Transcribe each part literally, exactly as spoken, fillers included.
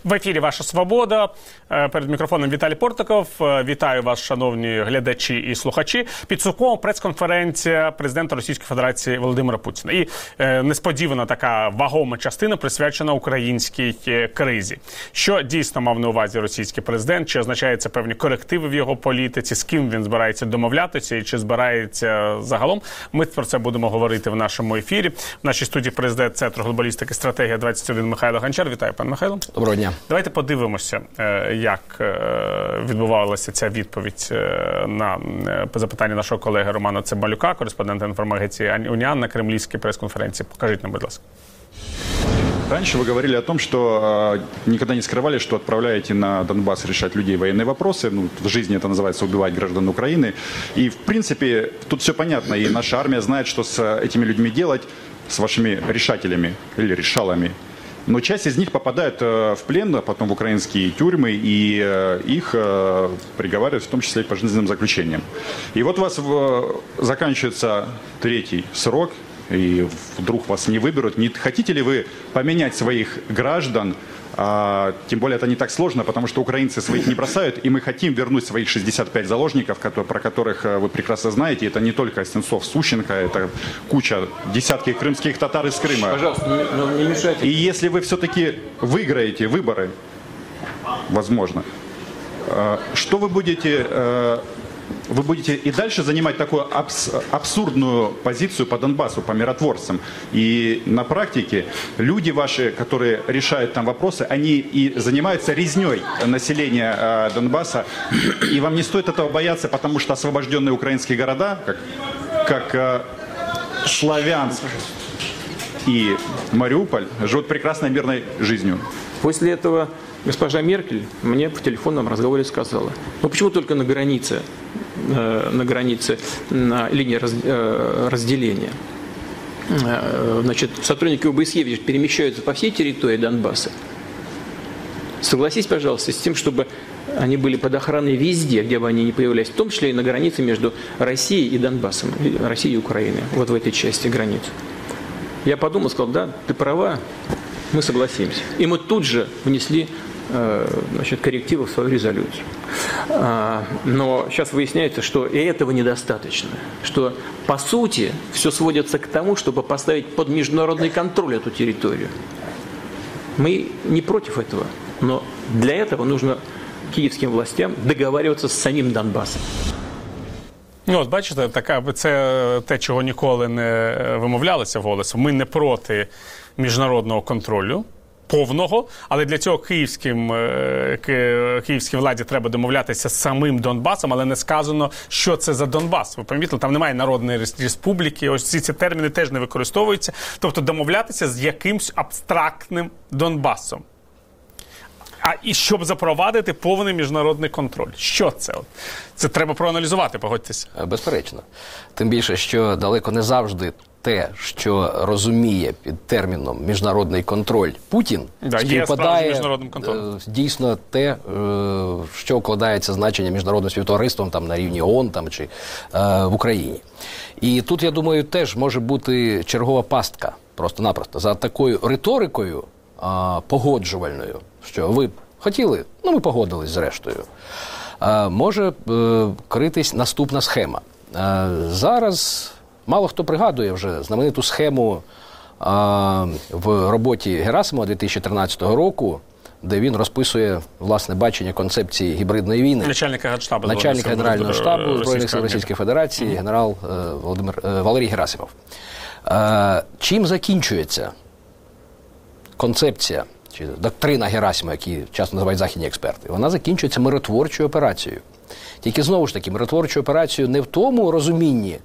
В ефірі «Ваша свобода». Перед мікрофоном Віталій Портиков. Вітаю вас, шановні глядачі і слухачі. Підсумкова прес-конференція президента Російської Федерації Володимира Путіна. І е, несподівана така вагома частина присвячена українській кризі. Що дійсно мав на увазі російський президент? Чи означає це певні корективи в його політиці? З ким він збирається домовлятися і чи збирається загалом? Ми про це будемо говорити в нашому ефірі. В нашій студії президент Центру глобалістики «Стратегія двадцять один» Михайло Гончар. Вітаю, пане Михайло. Доброго дня. Давайте подивимося, як відбувалася ця відповідь на запитання нашого колеги Романа Цимбалюка, кореспондента інформагенції «Уніан» на кремлівській прес-конференції. Покажіть нам, будь ласка. Раньше вы говорили о том, что э, никогда не скрывали, что отправляете на Донбасс решать людей военные вопросы. Ну, в жизни это называется убивать граждан Украины. И, в принципе, тут все понятно. И наша армия знает, что с этими людьми делать, с вашими решателями или решалами. Но часть из них попадает э, в плен, а потом в украинские тюрьмы, и э, их э, приговаривают в том числе и к пожизненным заключениям. И вот у вас э, заканчивается третий срок, и вдруг вас не выберут. Не хотите ли вы поменять своих граждан? А, тем более это не так сложно, потому что украинцы своих не бросают, и мы хотим вернуть своих шестьдесят пять заложников, которые, про которых вы прекрасно знаете. Это не только Сенцов, Сущенко, это куча, десятки крымских татар из Крыма. Пожалуйста, не, не мешайте. И если вы все-таки выиграете выборы, возможно, что вы будете... Вы будете и дальше занимать такую абс абсурдную позицию по Донбассу, по миротворцам. И на практике люди ваши, которые решают там вопросы, они и занимаются резней населения э, Донбасса. И вам не стоит этого бояться, потому что освобожденные украинские города, как, как э, Славянск и Мариуполь, живут прекрасной мирной жизнью. После этого госпожа Меркель мне по телефонному разговоре сказала: ну почему только на границе, э, на границе, на линии раз, э, разделения? Э, значит, сотрудники ОБСЕ перемещаются по всей территории Донбасса. Согласись, пожалуйста, с тем, чтобы они были под охраной везде, где бы они ни появлялись, в том числе и на границе между Россией и Донбассом, Россией и Украиной, вот в этой части границы. Я подумал, сказал: да, ты права, мы согласимся. И мы тут же внесли значит, коррективы в свою резолюцию. Но сейчас выясняется, что и этого недостаточно. Что, по сути, все сводится к тому, чтобы поставить под международный контроль эту территорию. Мы не против этого, но для этого нужно киевским властям договариваться с самим Донбассом. Ну, от бачите, така, це те, чого ніколи не вимовлялося вголос. Ми не проти міжнародного контролю повного, але для цього київським, київській владі треба домовлятися з самим Донбасом, але не сказано, що це за Донбас. Ви помітили, там немає народної республіки, ось ці, ці терміни теж не використовуються. Тобто домовлятися з якимсь абстрактним Донбасом. А і щоб запровадити повний міжнародний контроль. Що це? Це треба проаналізувати, погодьтеся. Безперечно. Тим більше, що далеко не завжди те, що розуміє під терміном «міжнародний контроль» Путін, да, співпадає дійсно те, що вкладається значення міжнародним співтовариством там, на рівні ООН там, чи е, в Україні. І тут, я думаю, теж може бути чергова пастка, просто-напросто. За такою риторикою е, погоджувальною, що ви хотіли, ну ми погодились зрештою, е, може е, критись наступна схема. Е, зараз мало хто пригадує вже знамениту схему а, в роботі Герасимова дві тисячі тринадцятого року, де він розписує власне бачення концепції гібридної війни. Начальника Генштабу. Начальника Генерального штабу Збройних сил Російської Федерації, mm-hmm. генерал е, Володимир, е, Валерій Герасимов. Е, чим закінчується концепція, чи доктрина Герасимова, які часто називають західні експерти? Вона закінчується миротворчою операцією. Тільки знову ж таки, миротворчою операцією не в тому розумінні,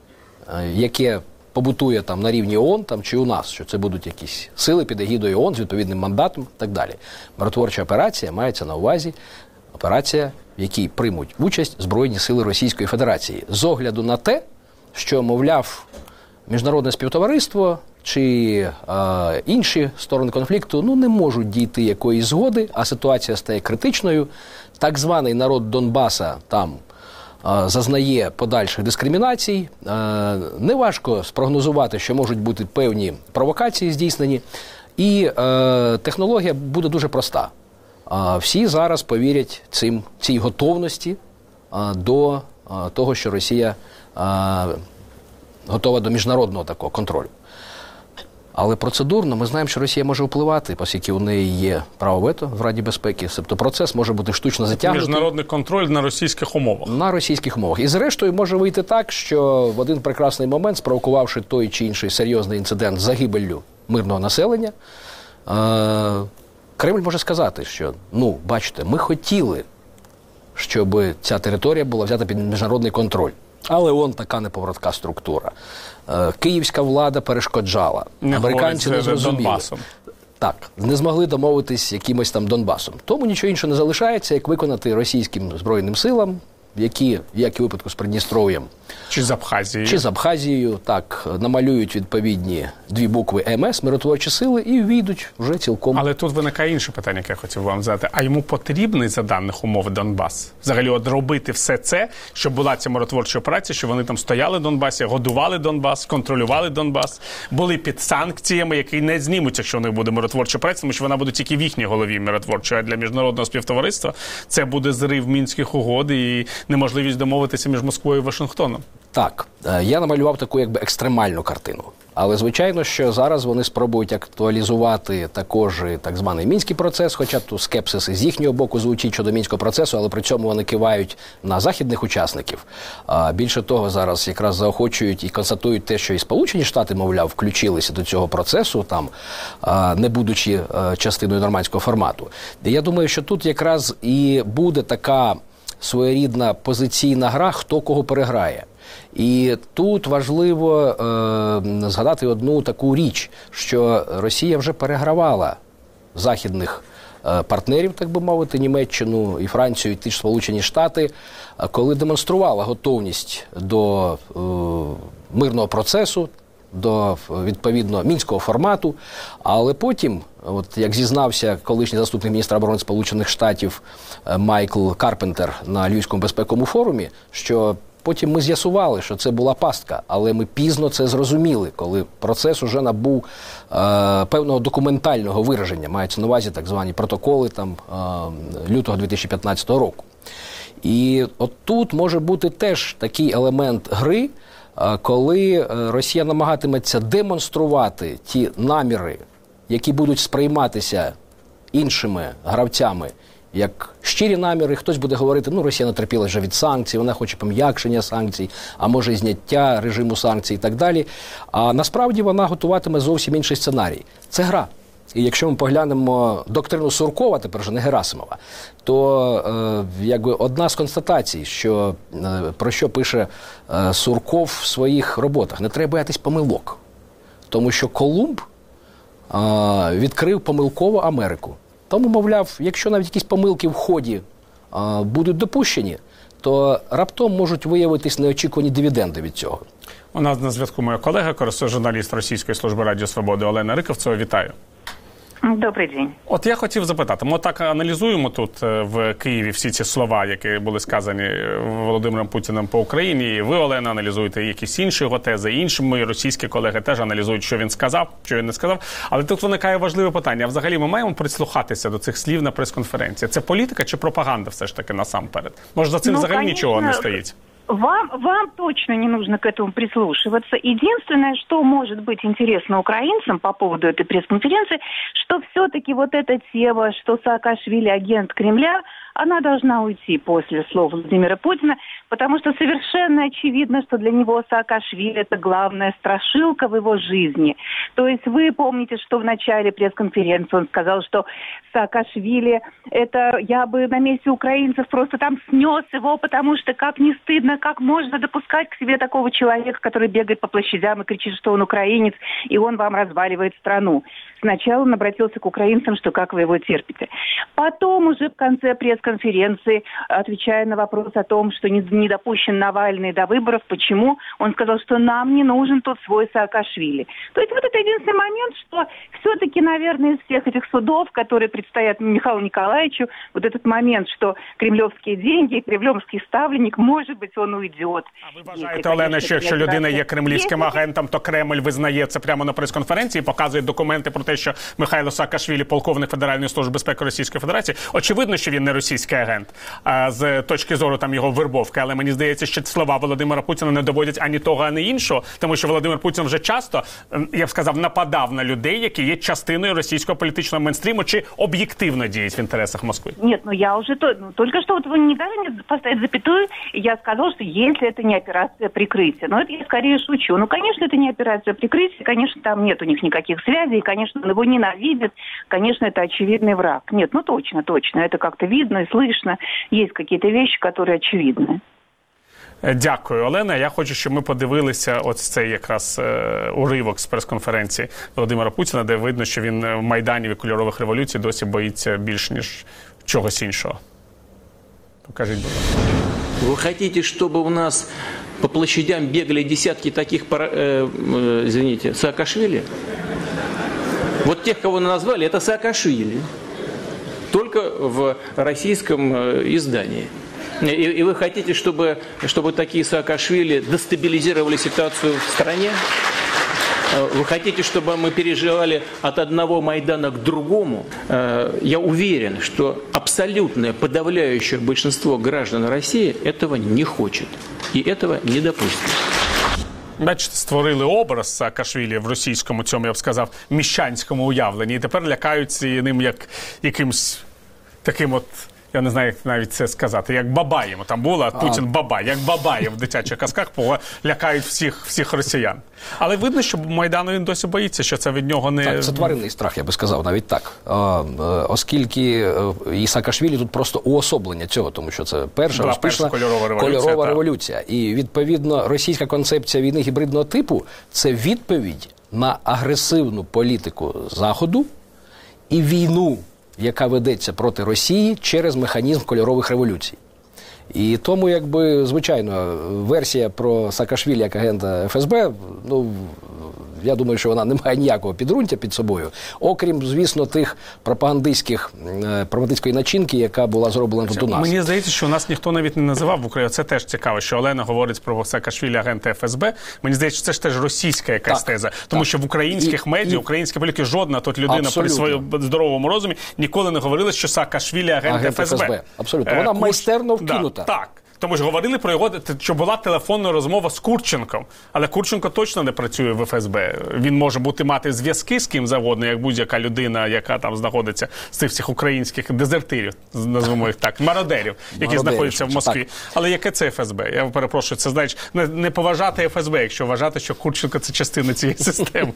яке побутує там на рівні ООН там, чи у нас, що це будуть якісь сили під егідою ООН з відповідним мандатом і так далі. Миротворча операція мається на увазі операція, в якій приймуть участь Збройні сили Російської Федерації. З огляду на те, що, мовляв, міжнародне співтовариство чи е, інші сторони конфлікту ну, не можуть дійти якоїсь згоди, а ситуація стає критичною. Так званий народ Донбаса там зазнає подальших дискримінацій. Неважко спрогнозувати, що можуть бути певні провокації здійснені. І е, технологія буде дуже проста. всі зараз повірять цим, цій готовності до того, що Росія готова до міжнародного такого контролю. Але процедурно ми знаємо, що Росія може впливати, оскільки у неї є право вето в Раді безпеки. Тобто процес може бути штучно затягнутий. Міжнародний контроль на російських умовах. На російських умовах. І зрештою може вийти так, що в один прекрасний момент, спровокувавши той чи інший серйозний інцидент з загибеллю мирного населення, Кремль може сказати, що, ну, бачите, ми хотіли, щоб ця територія була взята під міжнародний контроль. Але он така неповоротка структура. Київська влада перешкоджала. Не Американці не зрозуміли. Донбасом. Так, не змогли домовитись якимось там Донбасом. Тому нічого іншого не залишається, як виконати російським Збройним силам, які, як і у випадку з Придністров'ям, чи з Абхазією, чи з Абхазією, так, намалюють відповідні дві букви Ем Ес, миротворчі сили, і ввійдуть вже цілком. Але тут виникає інше питання, яке я хотів вам задати. А йому потрібний за даних умов Донбас? Взагалі от робити все це, щоб була ця миротворча операція, щоб вони там стояли в Донбасі, годували Донбас, контролювали Донбас, були під санкціями, які не знімуться, якщо у них буде миротворча операція, тому що вона буде тільки в їхній голові миротворча, а для міжнародного співтовариства це буде зрив Мінських угод і неможливість домовитися між Москвою і Вашингтоном. Так, я намалював таку якби екстремальну картину. Але, звичайно, що зараз вони спробують актуалізувати також і так званий Мінський процес, хоча тут скепсис з їхнього боку звучить щодо Мінського процесу, але при цьому вони кивають на західних учасників. А більше того, зараз якраз заохочують і констатують те, що і Сполучені Штати, мовляв, включилися до цього процесу, там, не будучи частиною нормандського формату. І я думаю, що тут якраз і буде така своєрідна позиційна гра, хто кого переграє. І тут важливо е, згадати одну таку річ, що Росія вже перегравала західних е, партнерів, так би мовити, Німеччину і Францію, і ті ж Сполучені Штати, коли демонструвала готовність до е, мирного процесу, до, відповідно, мінського формату, але потім, от як зізнався колишній заступник міністра оборони Сполучених Штатів Майкл Карпентер на Львівському безпековому форумі, що потім ми з'ясували, що це була пастка, але ми пізно це зрозуміли, коли процес уже набув е, певного документального вираження, мається на увазі так звані протоколи там, е, лютого дві тисячі п'ятнадцятого року. І от тут може бути теж такий елемент гри, е, коли Росія намагатиметься демонструвати ті наміри, які будуть сприйматися іншими гравцями, як щирі наміри. Хтось буде говорити, ну, Росія натерпіла вже від санкцій, вона хоче пом'якшення санкцій, а може і зняття режиму санкцій і так далі. А насправді вона готуватиме зовсім інший сценарій. Це гра. І якщо ми поглянемо доктрину Суркова, тепер вже не Герасимова, то е, якби одна з констатацій, що, е, про що пише е, Сурков в своїх роботах, не треба боятись помилок. Тому що Колумб е, відкрив помилково Америку. Тому, мовляв, якщо навіть якісь помилки в ході а, будуть допущені, то раптом можуть виявитись неочікувані дивіденди від цього. У нас на зв'язку моя колега, журналіст Російської служби Радіо Свободи Олена Риковцева. Вітаю. Добрий день. От я хотів запитати, ми так аналізуємо тут в Києві всі ці слова, які були сказані Володимиром Путіним по Україні, і ви, Олена, аналізуєте якісь інші його тези, інші мої російські колеги теж аналізують, що він сказав, що він не сказав. Але тут виникає важливе питання. А взагалі ми маємо прислухатися до цих слів на прес-конференції? Це політика чи пропаганда все ж таки насамперед? Може, за цим ну, взагалі конечно, нічого не стоїть? Вам, вам точно не нужно к этому прислушиваться. Единственное, что может быть интересно украинцам по поводу этой пресс-конференции, что все-таки вот эта тема, что Саакашвили агент Кремля, она должна уйти после слов Владимира Путина, потому что совершенно очевидно, что для него Саакашвили – это главная страшилка в его жизни. То есть вы помните, что в начале пресс-конференции он сказал, что Саакашвили – это я бы на месте украинцев просто там снес его, потому что как не стыдно, как можно допускать к себе такого человека, который бегает по площадям и кричит, что он украинец, и он вам разваливает страну. Сначала он обратился к украинцам, что как вы его терпите. Потом уже в конце пресс пресс-конференции, отвечая на вопрос о том, что не, не допущен Навальный до выборов, почему, он сказал, что нам не нужен тот свой Саакашвили. То есть вот это единственный момент, что все-таки, наверное, из всех этих судов, которые предстоят Михаилу Николаевичу, вот этот момент, что кремлевские деньги, кремлевский ставленник, может быть, он уйдет. А ви вважаєте, Олена, що якщо людина є кремлівським агентом, то Кремль визнає це прямо на прес-конференції, показує документи про те, що Михайло Саакашвілі, полковник Федеральної служби безпеки Російської Федерації. Очевидно, що він не російський агент а, з точки зору там його вербовки, але мені здається, що слова Володимира Путіна не доводять ані того, ані іншого, тому що Володимир Путін вже часто, я б сказав, нападав на людей, які є частиною російського політичного мейнстріму, чи об'єктивно діють в інтересах Москви. Нет, ну я уже то, ну, только что вот вы не дали мне поставить запятую, и я сказала, что если это не операция прикрытия, но это я скорее шучу. Ну, конечно, это не операция прикрытия, конечно, там нет у них никаких связей, конечно, он его ненавидит, конечно, это очевидный враг. Нет, ну точно, точно, это как-то видно и слышно, есть какие-то вещи, которые очевидны. Дякую, Олена. Я хочу, щоб ми подивилися ось цей якраз е, уривок з прес-конференції Володимира Путіна, де видно, що він в Майданів і кольорових революцій досі боїться більш, ніж чогось іншого. Покажіть, будь ласка. Вы хотите, чтобы у нас по площадям бегали десятки таких, э, э, извините, Саакашвили? Вот тех, кого назвали, это Саакашвили. Только в российском э, издании. И, и вы хотите, чтобы, чтобы такие Саакашвили дестабилизировали ситуацию в стране? Вы хотите, чтобы мы переживали от одного Майдана к другому? Я уверен, что абсолютное подавляющее большинство граждан России этого не хочет. И этого не допустит. Бачите, створили образ Саакашвілі в російському, цьому, я б сказав, міщанському уявленні. І тепер лякаються ним як якимсь таким от, я не знаю, як навіть це сказати, як Бабаєм. Там була Путін Бабай, як Бабаєм в дитячих казках, лякають всіх, всіх росіян. Але видно, що Майдану він досі боїться, що це від нього не... Так, це тваринний страх, я би сказав, навіть так. А, оскільки і Саакашвілі тут просто уособлення цього, тому що це перша успішна кольорова революція. Кольорова революція. І, відповідно, російська концепція війни гібридного типу – це відповідь на агресивну політику Заходу і війну, яка ведеться проти Росії через механізм кольорових революцій. І тому, якби, звичайно, версія про Саакашвілі як агента еф ес бе, ну, я думаю, що вона не має ніякого підґрунтя під собою, окрім, звісно, тих пропагандистських, пропагандистської начинки, яка була зроблена тут у нас. Мені здається, що у нас ніхто навіть не називав в Україні. Це теж цікаво, що Олена говорить про Саакашвілі агента еф ес бе. Мені здається, що це ж теж російська якась так, теза. Тому так. що в українських і, медіа, і... українські політики, жодна тут людина абсолютно. При своєму здоровому розумі ніколи не говорила, що Саакашвілі агент, агент еф ес бе. еф ес бе. Абсолютно. Вона е, майстерно вкинута. Да, так. Тому ж говорили про його, що була телефонна розмова з Курченком. Але Курченко точно не працює в еф ес бе. Він може бути мати зв'язки з ким завгодно, як будь-яка людина, яка там знаходиться з цих всіх українських дезертирів, назвемо їх так, мародерів, які знаходяться в Москві. Так. Але яке це еф ес бе? Я перепрошую, це значить не, не поважати еф ес бе, якщо вважати, що Курченко – це частина цієї системи.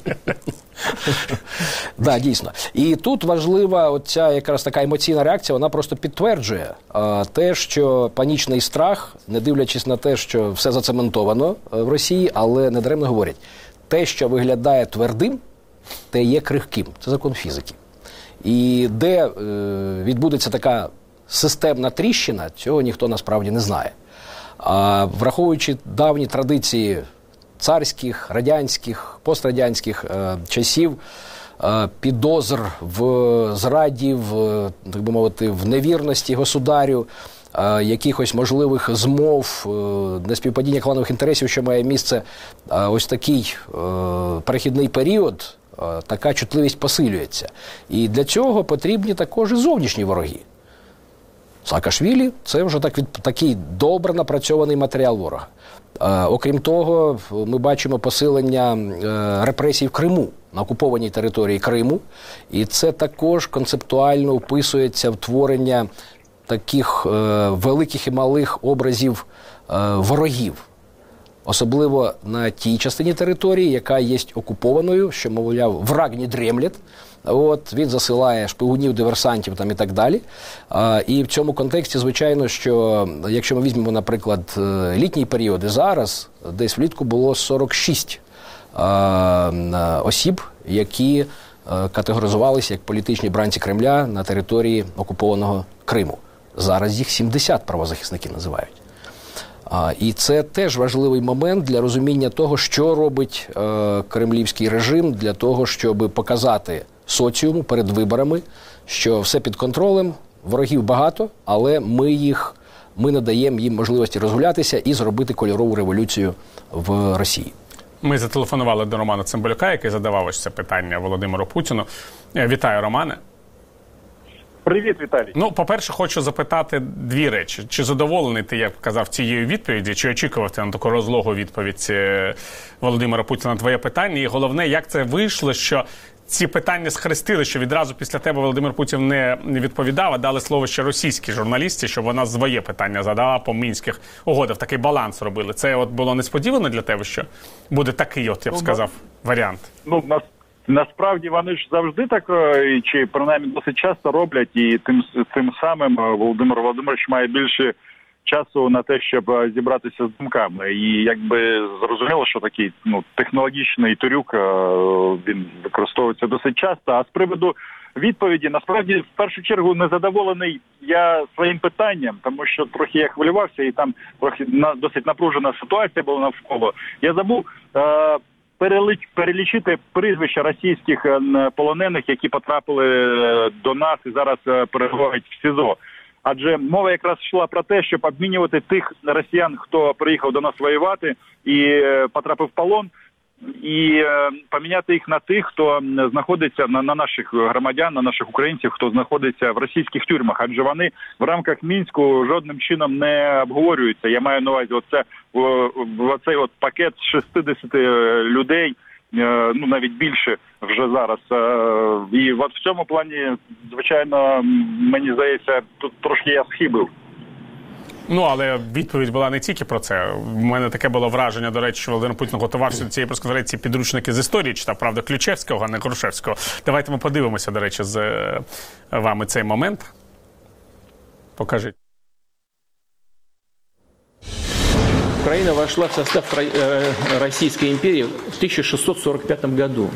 Так, дійсно. І тут важлива оця якраз така емоційна реакція, вона просто підтверджує а, те, що панічний страх, не дивлячись на те, що все зацементовано в Росії, але недаремно говорять, те, що виглядає твердим, те є крихким. Це закон фізики. І де е, відбудеться така системна тріщина, цього ніхто насправді не знає. А враховуючи давні традиції царських, радянських, пострадянських е, часів, е, підозр в зраді, в, так би мовити, в невірності государю, якихось можливих змов, неспівпадіння кланових інтересів, що має місце ось такий перехідний період, така чутливість посилюється. І для цього потрібні також і зовнішні вороги. Саакашвілі – це вже так, такий добре напрацьований матеріал ворога. Окрім того, ми бачимо посилення репресій в Криму, на окупованій території Криму, і це також концептуально вписується в творення таких е, великих і малих образів е, ворогів. Особливо на тій частині території, яка є окупованою, що, мовляв, враг не дремлять. От, він засилає шпигунів, диверсантів там, і так далі. А, і в цьому контексті, звичайно, що якщо ми візьмемо, наприклад, літній період і зараз, десь влітку було сорок шість а, осіб, які а, категоризувалися як політичні бранці Кремля на території окупованого Криму. Зараз їх сімдесят правозахисників називають. А, і це теж важливий момент для розуміння того, що робить е, кремлівський режим для того, щоб показати соціуму перед виборами, що все під контролем, ворогів багато, але ми їх, ми надаємо їм можливості розгулятися і зробити кольорову революцію в Росії. Ми зателефонували до Романа Цимбалюка, який задавав ось це питання Володимиру Путіну. Вітаю, Романе. Привіт, Віталій. Ну, по-перше, хочу запитати дві речі. Чи задоволений ти, як казав, цією відповіді, чи очікував ти на таку розлогу відповідь Володимира Путіна на твоє питання? І головне, як це вийшло, що ці питання схрестили, що відразу після тебе Володимир Путін не відповідав, а дали слово ще російській журналістці, щоб вона своє питання задала по мінських угодах. Такий баланс робили. Це от було несподівано для тебе, що буде такий, от, я б сказав, варіант? Ну, нас, насправді вони ж завжди так, чи принаймні досить часто роблять, і тим, тим самим Володимир Володимирович має більше часу на те, щоб зібратися з думками. І якби зрозуміло, що такий ну, технологічний трюк, він використовується досить часто. А з приводу відповіді, насправді, в першу чергу, незадоволений я своїм питанням, тому що трохи я хвилювався, і там трохи на, досить напружена ситуація була навколо. Я забув е, переліч, перелічити прізвища російських полонених, які потрапили до нас і зараз перебувають в СІЗО. Адже мова якраз йшла про те, щоб обмінювати тих росіян, хто приїхав до нас воювати і потрапив в полон, і поміняти їх на тих, хто знаходиться, на, на наших громадян, на наших українців, хто знаходиться в російських тюрмах. Адже вони в рамках Мінську жодним чином не обговорюються. Я маю на увазі оце, оцей от пакет з шістдесяти людей, ну навіть більше вже зараз. І от в цьому плані, звичайно, мені здається, тут трошки я схибив. Ну, але відповідь була не тільки про це. У мене таке було враження, до речі, що Володимир Путін готувався до цієї прес-конференції підручники з історії, читав, правда, Ключевського, а не Грушевського. Давайте ми подивимося, до речі, з вами цей момент. Покажіть. Украина вошла в состав Российской империи в тысяча шестьсот сорок пятом году.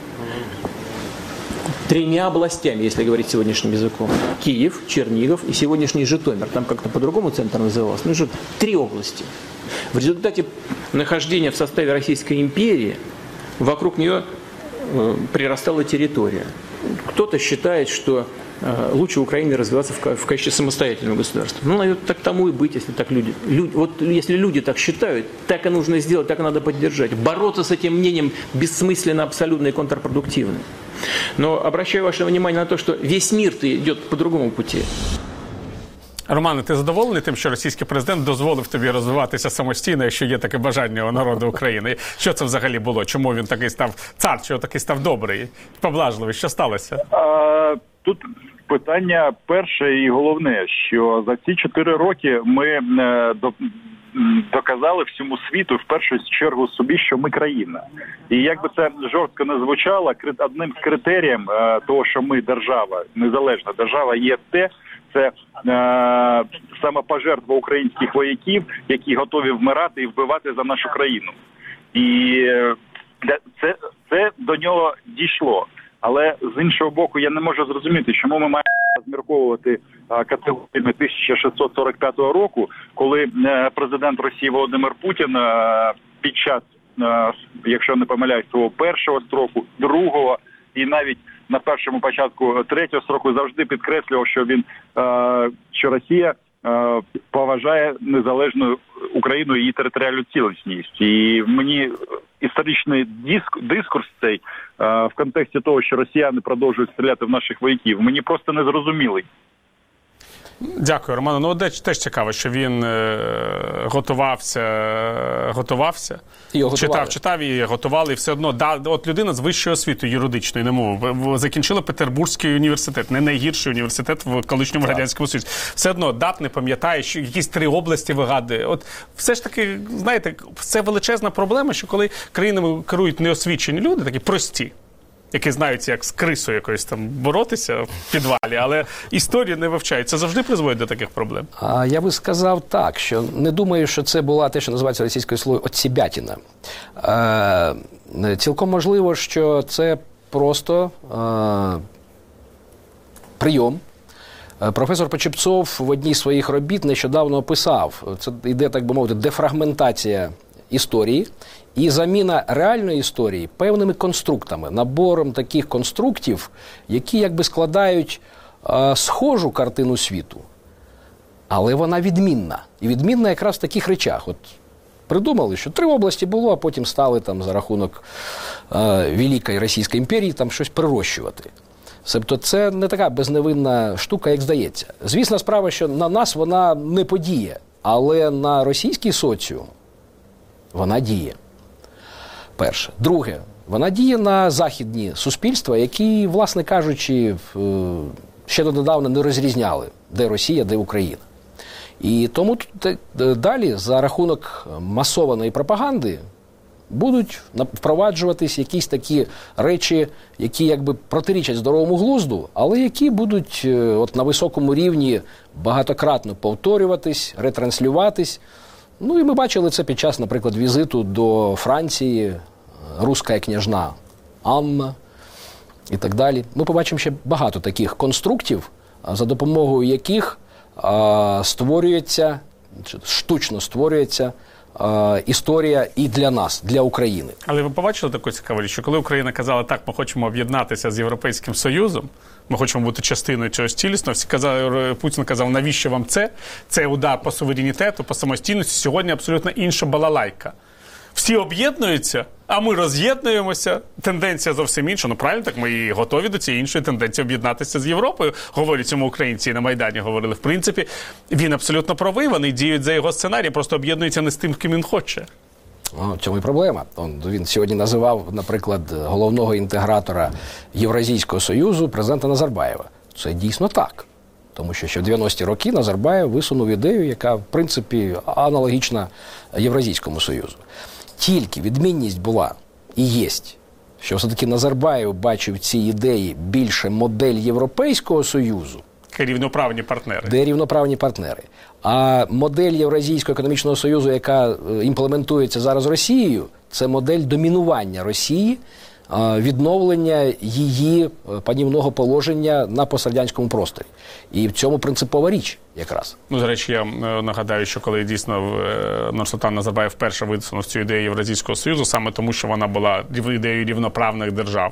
Тремя областями, если говорить сегодняшним языком. Киев, Чернигов и сегодняшний Житомир. Там как-то по-другому центр назывался. Ну, же три области. В результате нахождения в составе Российской империи вокруг нее э, прирастала территория. Кто-то считает, что э, лучше Украине развиваться в, в качестве самостоятельного государства. Ну, наверное, так тому и быть, если так люди, люди... Вот если люди так считают, так и нужно сделать, так и надо поддержать. Бороться с этим мнением бессмысленно, абсолютно и контрпродуктивно. Но обращаю ваше внимание на то, что весь мир-то идет по другому пути. Романе, ти задоволений тим, що російський президент дозволив тобі розвиватися самостійно, якщо є таке бажання у народу України? Що це взагалі було? Чому він такий став цар, чого такий став добрий, поблажливий? Що сталося? А, тут питання перше і головне, що за ці чотири роки ми е, до, доказали всьому світу, в першу чергу собі, що ми країна. І як би це жорстко не звучало, одним з критеріїв е, того, що ми держава, незалежна держава, є те, це е, самопожертва українських вояків, які готові вмирати і вбивати за нашу країну. І е, це, це до нього дійшло. Але з іншого боку, я не можу зрозуміти, чому ми маємо розмірковувати категоріями тисяча шістсот сорок п'ятого року, коли президент Росії Володимир Путін під час, якщо не помиляюсь, свого першого строку, другого і навіть на першому початку третього строку завжди підкреслював, що він, що Росія поважає незалежну Україну і її територіальну цілісність. І мені історичний дискурс цей в контексті того, що росіяни продовжують стріляти в наших вояків, мені просто не зрозумілий. Дякую, Романе. Ну, теж цікаво, що він е, готувався, готувався, читав, читав і готували, і все одно. Да, от людина з вищою освітою юридичної, не мови, закінчила Петербурзький університет, не найгірший університет в колишньому Радянському Союзі. Все одно дат не пам'ятає, що якісь три області вигадує. От все ж таки, знаєте, це величезна проблема, що коли країнами керують неосвічені люди, такі прості, які знають, як з крисою якоюсь там боротися в підвалі, але історію не вивчають. Це завжди призводить до таких проблем? А я би сказав так, що не думаю, що це була те, що називається російською словою «отсібятіна». Е, цілком можливо, що це просто е, прийом, Професор Почепцов в одній з своїх робіт нещодавно описав, це йде, так би мовити, дефрагментація історії і заміна реальної історії певними конструктами, набором таких конструктів, які якби складають е, схожу картину світу, але вона відмінна. І відмінна якраз в таких речах. От придумали, що три області було, а потім стали там за рахунок е, Великої Російської імперії там щось прирощувати. Тобто це не така безневинна штука, як здається. Звісна справа, що на нас вона не подіє, але на російський соціум вона діє. Перше. Друге, вона діє на західні суспільства, які, власне кажучи, ще донедавна не розрізняли, де Росія, де Україна. І тому далі за рахунок масованої пропаганди будуть впроваджуватись якісь такі речі, які якби протирічать здоровому глузду, але які будуть от на високому рівні багатократно повторюватись, ретранслюватись. Ну і ми бачили це під час, наприклад, візиту до Франції, руська княжна Анна і так далі. Ми побачимо ще багато таких конструктів, за допомогою яких а, створюється, штучно створюється а, історія і для нас, для України. Але ви побачили таку цікаву річ, що коли Україна казала, так, ми хочемо об'єднатися з Європейським Союзом, ми хочемо бути частиною цього цілісного, всі казали, Путін казав, навіщо вам це? Це удар по суверенітету, по самостійності. Сьогодні абсолютно інша балалайка. Всі об'єднуються, а ми роз'єднуємося. Тенденція зовсім інша. Ну, правильно, так ми і готові до цієї іншої тенденції об'єднатися з Європою. Говорять цьому українці, і на Майдані говорили. В принципі, він абсолютно правий, вони діють за його сценарієм, просто об'єднуються не з тим, ким він хоче. В цьому і проблема. Він сьогодні називав, наприклад, головного інтегратора Євразійського Союзу президента Назарбаєва. Це дійсно так. Тому що ще в дев'яності роки Назарбаєв висунув ідею, яка, в принципі, аналогічна Євразійському Союзу. Тільки відмінність була і є, що все-таки Назарбаєв бачив ці ідеї більше модель Європейського Союзу, рівноправні партнери. Де рівноправні партнери. А модель Євразійського економічного союзу, яка імплементується зараз Росією, це модель домінування Росії, відновлення її панівного положення на пострадянському просторі. І в цьому принципова річ якраз. Ну, до речі, я нагадаю, що коли дійсно Нурсултан Назарбаєв вперше висунув цю ідею Євразійського Союзу, саме тому, що вона була ідеєю рівноправних держав,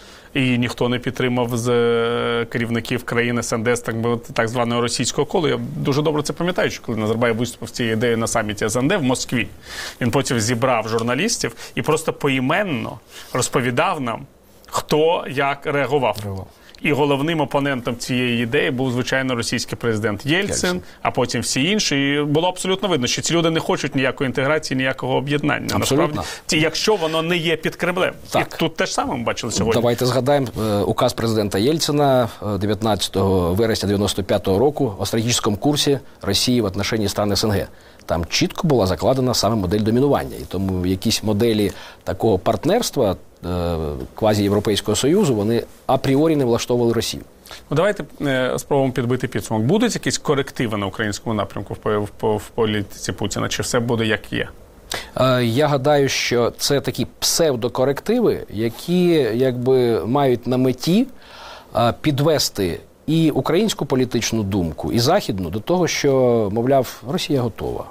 і ніхто не підтримав з керівників країн ес ен де, так, так званого російського колу. Я дуже добре це пам'ятаю, що коли Назарбаєв виступив з цією ідеєю на саміті ес ен де в Москві, він потім зібрав журналістів і просто поіменно розповідав нам, хто як реагував. реагував. І головним опонентом цієї ідеї був, звичайно, російський президент Єльцин, Єльцин, а потім всі інші. І було абсолютно видно, що ці люди не хочуть ніякої інтеграції, ніякого об'єднання. Абсолютно. Насправді, якщо воно не є під Кремлем. Так. І тут теж саме ми бачили сьогодні. Давайте згадаємо указ президента Єльцина дев'ятнадцятого вересня дев'яносто п'ятого року о стратегічному курсі Росії в отношенні стран ес ен ге. Там чітко була закладена саме модель домінування. І тому якісь моделі такого партнерства квазі-Європейського Союзу, вони апріорі не влаштовували Росію. Ну, давайте е, спробуємо підбити підсумок. Будуть якісь корективи на українському напрямку в, в, в, в політиці Путіна? Чи все буде як є? Е, я гадаю, що це такі псевдокорективи, які якби мають на меті е, підвести і українську політичну думку, і західну до того, що, мовляв, Росія готова.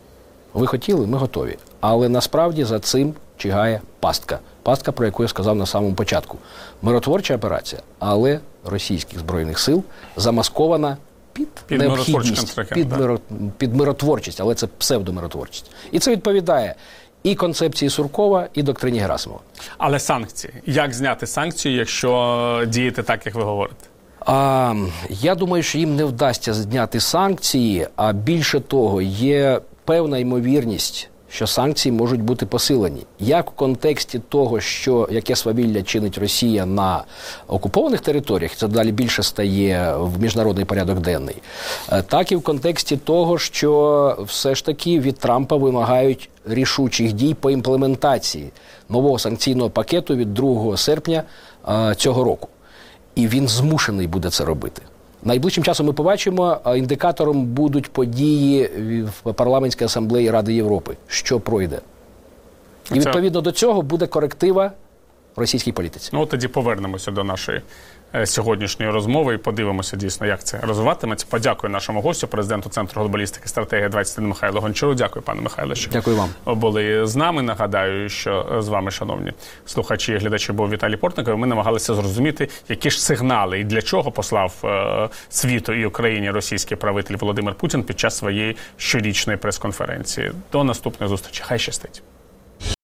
Ви хотіли, ми готові. Але насправді за цим чигає пастка. Пастка, про яку я сказав на самому початку. Миротворча операція, але російських збройних сил замаскована під, під необхідність, під, да. миро, під миротворчість, але це псевдомиротворчість. І це відповідає і концепції Суркова, і доктрині Герасимова. Але санкції. Як зняти санкції, якщо діяти так, як ви говорите? А, я думаю, що їм не вдасться зняти санкції, а більше того, є певна ймовірність, що санкції можуть бути посилені. Як в контексті того, що яке свавілля чинить Росія на окупованих територіях, це далі більше стає в міжнародний порядок денний, так і в контексті того, що все ж таки від Трампа вимагають рішучих дій по імплементації нового санкційного пакету від другого серпня а, цього року. І він змушений буде це робити. Найближчим часом ми побачимо, індикатором будуть події в парламентській асамблеї Ради Європи, що пройде. І відповідно до цього буде коректива в російській політиці. Ну, от тоді повернемося до нашої е, сьогоднішньої розмови і подивимося дійсно, як це розвиватиметься. Подякую нашому гостю, президенту Центру глобалістики «Стратегія двадцять один» Михайлу Гончару. Дякую, пане Михайло, що Дякую вам. були з нами. Нагадаю, що з вами, шановні слухачі і глядачі, був Віталій Портников. Ми намагалися зрозуміти, які ж сигнали і для чого послав е, світу і Україні російський правитель Володимир Путін під час своєї щорічної прес-конференції. До наступної зустрічі. Хай щастить.